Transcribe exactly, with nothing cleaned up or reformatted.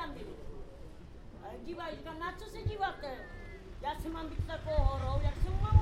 fandili. A dívají, říkám, na co se díváte? Já si mám být takovou horou, jak jsem mám